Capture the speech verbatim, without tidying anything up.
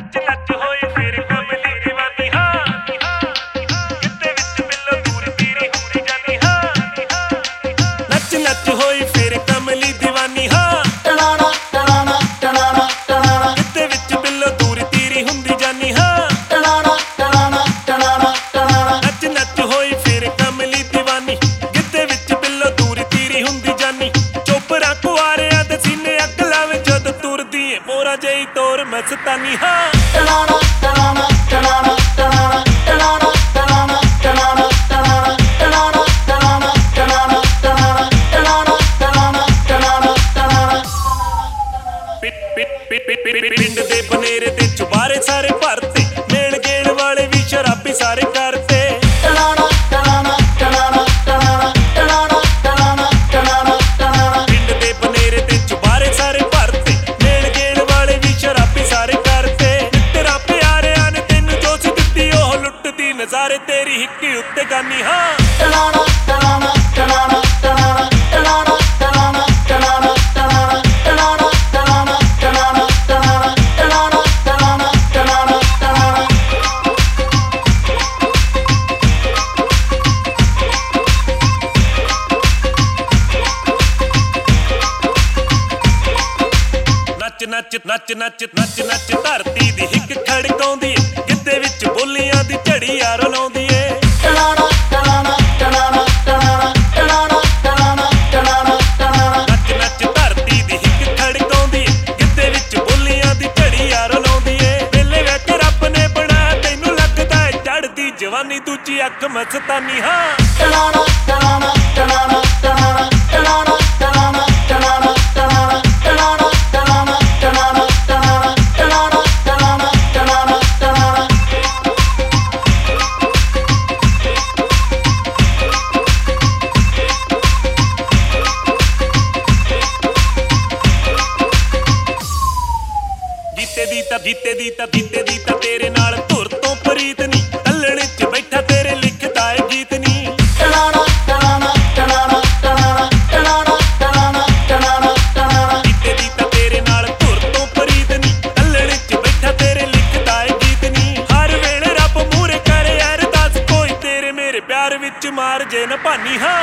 ਨੱਚ ਨੱਚ ਹੋਈ ਫਿਰ ਕਮਲੀ ਦੀਵਾਨੀ ਹਾਂ ਕਿਤੇ ਵਿੱਚ ਮਿਲੋ ਦੂਰ ਤੇਰੀ ਹੁੰਦੀ ਜਾਨੀ ਹਾਂ ਨੱਚ ਨੱਚ ਹੋਈ ਫਿਰ ਕਮਲੀ ਦੀਵਾਨੀ ਹਾਂ ਟਣਾਣਾ ਟਣਾਣਾ ਟਣਾਣਾ ਟਣਾਣਾ ਕਿਤੇ ਵਿੱਚ ਮਿਲੋ ਦੂਰ ਤੇਰੀ ਹੁੰਦੀ ਜਾਨੀ ਹਾਂ ਟਣਾਣਾ ਟਣਾਣਾ ਟਣਾਣਾ ਟਣਾਣਾ ਨੱਚ ਨੱਚ ਹੋਈ ਫਿਰ ਕਮਲੀ ਦੀਵਾਨੀ ਕਿਤੇ ਵਿੱਚ ਮਿਲੋ ਦੂਰ ਤੇਰੀ ਹੁੰਦੀ ਜਾਨੀ ਚੋਪਰਾ ਕੁਆਰਿਆਂ ਦੇ ਸੀਨੇ ਅੱਗ ਲਾਵੇ ਜਦ ਤੁਰਦੀ ਏ ਮੋਰਾ ਜਈ ਤੋਰ ਮਸਤਾਨੀ ਹਾਂ ਟਣਾਣਾ ਟਣਾਣਾ ਟਣਾਣਾ ਟਣਾਣਾ ਟਣਾਣਾ ਟਣਾਣਾ ਟਣਾਣਾ ਟਣਾਣਾ ਟਣਾਣਾ ਟਣਾਣਾ ਟਣਾਣਾ ਟਣਾਣਾ ਟਣਾਣਾ ਟਣਾਣਾ ਟਣਾਣਾ ਟਣਾਣਾ ਪਿੱਟ ਪਿੱਟ ਪਿੱਟ ਪਿੱਟ ਪਿੰਡ ਦੇ ਬਨੇਰੇ ਤੇ ਚੁਬਾਰੇ ਸਾਰੇ ਭਰਤੇ ਮੇਲ ਗੇਲ ਵਾਲੇ ਵੀ ਸ਼ਰਾਬੀ ਸਾਰੇ ਕਰਤੇ ਟਣਾਣਾ ਟਣਾਣਾ ਟਣਾਣਾ ਟਣਾਣਾ ਟਣਾਣਾ ਟਣਾਣਾ ਟਣਾਣਾ ਟਣਾਣਾ ਪਿੰਡ ਦੇ ਬਨੇਰੇ ਤੇ ਚੁਬਾਰੇ ਸਾਰੇ ਭਰਤੇ ਮੇਲ ਗੇਲ ਵਾਲੇ ਵੀ ਸ਼ਰਾਬੀ ਸਾਰੇ ਕਰਤੇ ਤੇਰਾ ਪਿਆਰਿਆਂ ਨੇ ਤੈਨੂੰ ਜੋ ਸੀ ਦਿੱਤੀ ਉਹ ਲੁੱਟਦੀ ਨਜ਼ਾਰੇ ਤੇਰੀ ਹਿੱਕੀ ਉੱਤੇ ਗਾਨੀ ਹਾਂ ਟਣਾਣਾ ਟਣਾਣਾ ਟਣਾਣਾ ਟਣਾਣਾ ਟਣਾਣਾ ਟਣਾਣਾ ਟਣਾਣਾ ਟਣਾਣਾ ਟਣਾਣਾ ਟਣਾਣਾ ਟਣਾਣਾ ਟਣਾਣਾ ਟਣਾਣਾ ਟਣਾਣਾ ਟਣਾਣਾ ਟਣਾਣਾ ਨੱਚ ਨੱਚ ਨੱਚ ਨੱਚ ਨੱਚ ਨੱਚ ਧਰਤੀ ਦੀ ਹਿੱਕ ਖੜਕਾਉਂਦੀ ਏ ਗਿੱਧੇ ਵਿੱਚ ਬੋਲੀਆਂ ਦੀ ਝੜੀ ਯਾਰ ਲਾਉਂਦੀ ਏ ਟਣਾਣਾ ਟਣਾਣਾ ਟਣਾਣਾ ਟਣਾਣਾ ਟਣਾਣਾ ਟਣਾਣਾ ਟਣਾਣਾ ਟਣਾਣਾ ਨੱਚ ਨੱਚ ਧਰਤੀ ਦੀ ਹਿੱਕ ਖੜਕਾਉਂਦੀ ਏ ਗਿੱਧੇ ਵਿੱਚ ਬੋਲੀਆਂ ਦੀ ਝੜੀ ਯਾਰ ਲਾਉਂਦੀ ਏ ਵੇਲੇ ਵੇਖ ਰੱਬ ਨੇ ਬਣਾਇਆ ਤੈਨੂੰ ਲੱਗਦਾ ਏ ਚੜ੍ਹਦੀ ਜਵਾਨੀ ਦੂਜੀ ਅੱਖ ਮਸਤਾਨੀ ਹਾਂ ਟਣਾਣਾ ਟਣਾਣਾ ਟਣਾਣਾ ਟਣਾਣਾ ਟਣਾਣਾ ਟਣਾਣਾ ਟਣਾਣਾ ਟਣਾਣਾ ਟਣਾਣਾ ਟਣਾਣਾ ਟਣਾਣਾ ਟਣਾਣਾ ਟਣਾਣਾ ਟਣਾਣਾ ਟਣਾਣਾ ਟਣਾਣਾ ਜੀਤੇ ਦੀ ਤਾਂ ਜੀਤੇ ਦੀ ਤਾਂ ਜੀਤੇ ਦੀ ਤਾਂ ਤੇਰੇ ਨਾਲ ਧੁਰ ਤੋਂ ਪ੍ਰੀਤ ਨੀ ਕੱਲਣ ਚ ਬੈਠਾ ਤੇਰੇ ਲਿਖਦਾ ਏ ਗੀਤ ਨੀ ਟਣਾਣਾ ਟਣਾਣਾ ਟਣਾਣਾ ਟਣਾਣਾ ਟਣਾਣਾ ਟਣਾਣਾ ਟਣਾਣਾ ਟਣਾਣਾ ਜੀਤੇ ਦੀ ਤਾਂ ਤੇਰੇ ਨਾਲ ਧੁਰ ਤੋਂ ਪ੍ਰੀਤ ਨੀ ਕੱਲਣ ਚ ਬੈਠਾ ਤੇਰੇ ਲਿਖਦਾ ਏ ਗੀਤ ਨੀ ਹਰ ਵੇਲੇ ਰੱਬ ਮੂਹਰੇ ਕਰੇ ਅਰਦਾਸ ਕੋਈ ਤੇਰੇ ਮੇਰੇ ਪਿਆਰ ਵਿੱਚ ਮਾਰ ਜੇ ਨਾ ਭਾਨੀ ਹਾਂ